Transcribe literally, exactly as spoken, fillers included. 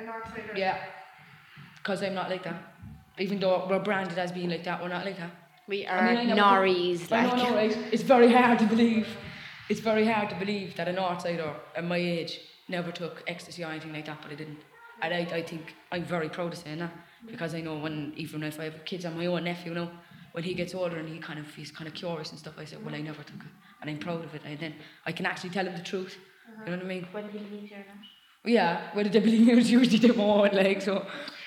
a Northsider? Yeah. Because I'm not like that. Even though we're branded as being like that, we're not like that. We are I mean, I Norries, I like. know, no, right? It's very hard to believe. It's very hard to believe that a Northsider at my age never took ecstasy or anything like that, but I didn't. And I, I think I'm very proud of saying that, because I know when, even if I have kids on my own nephew, you know, when he gets older and he kind of he's kind of curious and stuff, I say, well, I never took it, and I'm proud of it, and then I can actually tell him the truth. Uh-huh. You know what I mean? Whether he believes you or not. Yeah, whether they believe me, it's usually they won't, like, so.